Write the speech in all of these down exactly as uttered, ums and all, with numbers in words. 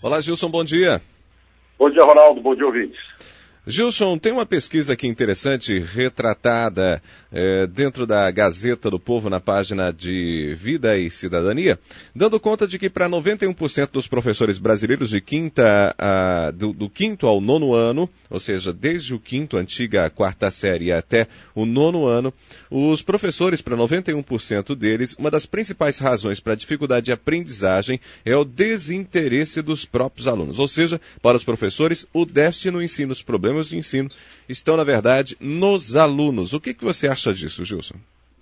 Olá, Gilson, bom dia. Bom dia, Ronaldo, bom dia, ouvintes. Gilson, tem uma pesquisa aqui interessante, retratada é, dentro da Gazeta do Povo, na página de Vida e Cidadania, dando conta de que para noventa e um por cento dos professores brasileiros de quinta a, do, do quinto ao nono ano, ou seja, desde o quinto, antiga quarta série, até o nono ano, os professores, para noventa e um por cento deles, uma das principais razões para a dificuldade de aprendizagem é o desinteresse dos próprios alunos. Ou seja, para os professores, o déficit no ensino, os problemas de ensino estão, na verdade, nos alunos. O que, que você acha disso, Gilson?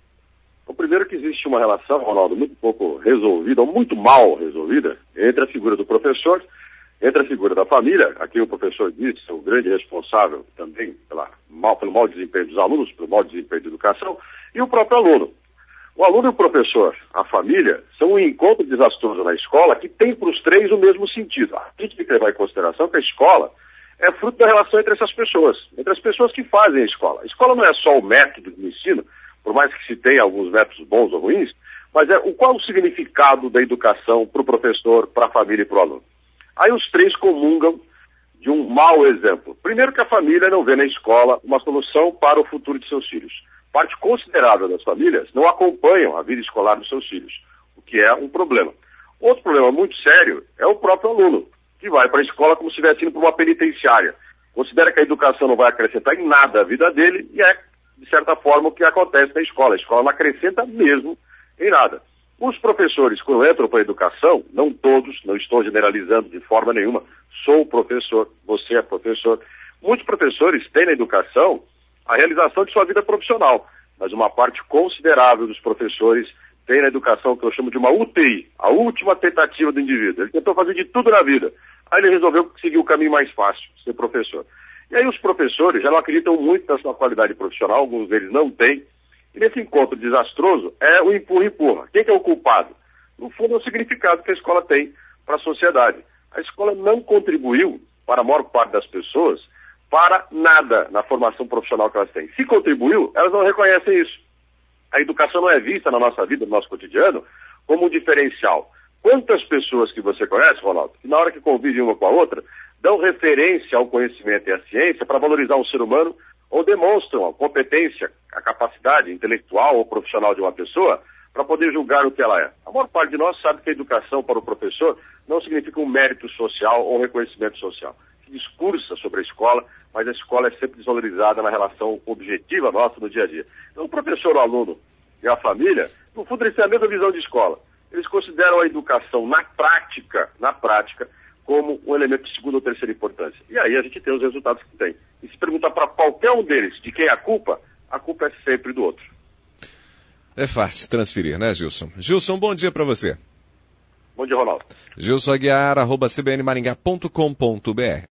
O primeiro que existe uma relação, Ronaldo, muito pouco resolvida, ou muito mal resolvida, entre a figura do professor, entre a figura da família, a quem o professor disse, o grande responsável também pela, mal, pelo mau desempenho dos alunos, pelo mau desempenho da educação, e o próprio aluno. O aluno e o professor, a família, são um encontro desastroso na escola que tem para os três o mesmo sentido. A gente tem que levar em consideração que a escola é fruto da relação entre essas pessoas, entre as pessoas que fazem a escola. A escola não é só o método de ensino, por mais que se tenha alguns métodos bons ou ruins, mas é o, qual o significado da educação para o professor, para a família e para o aluno. Aí os três comungam de um mau exemplo. Primeiro que a família não vê na escola uma solução para o futuro de seus filhos. Parte considerável das famílias não acompanham a vida escolar dos seus filhos, o que é um problema. Outro problema muito sério é o próprio aluno, que vai para a escola como se estivesse indo para uma penitenciária. Considera que a educação não vai acrescentar em nada a vida dele e é, de certa forma, o que acontece na escola. A escola não acrescenta mesmo em nada. Os professores, quando entram para a educação, não todos, não estou generalizando de forma nenhuma, sou professor, você é professor. Muitos professores têm na educação a realização de sua vida profissional, mas uma parte considerável dos professores tem na educação que eu chamo de uma U T I, a última tentativa do indivíduo. Ele tentou fazer de tudo na vida. Aí ele resolveu seguir o caminho mais fácil, ser professor. E aí os professores já não acreditam muito na sua qualidade profissional, alguns deles não têm. E nesse encontro desastroso é o empurra-empurra. Quem que é o culpado? No fundo é o significado que a escola tem para a sociedade. A escola não contribuiu, para a maior parte das pessoas, para nada na formação profissional que elas têm. Se contribuiu, elas não reconhecem isso. A educação não é vista na nossa vida, no nosso cotidiano, como um diferencial. Quantas pessoas que você conhece, Ronaldo, que na hora que convivem uma com a outra, dão referência ao conhecimento e à ciência para valorizar um ser humano ou demonstram a competência, a capacidade intelectual ou profissional de uma pessoa para poder julgar o que ela é. A maior parte de nós sabe que a educação para o professor não significa um mérito social ou um reconhecimento social. Se discursa sobre a escola, mas a escola é sempre desvalorizada na relação objetiva nossa no dia a dia. Então o professor, o aluno e a família, no fundo eles têm a mesma visão de escola. Eles consideram a educação na prática, na prática, como um elemento de segunda ou terceira importância. E aí a gente tem os resultados que tem. E se perguntar para qualquer um deles de quem é a culpa, a culpa é sempre do outro. É fácil transferir, né, Gilson? Gilson, bom dia para você. Bom dia, Ronaldo. Gilson Aguiar, arroba c b n maringá ponto com ponto b r.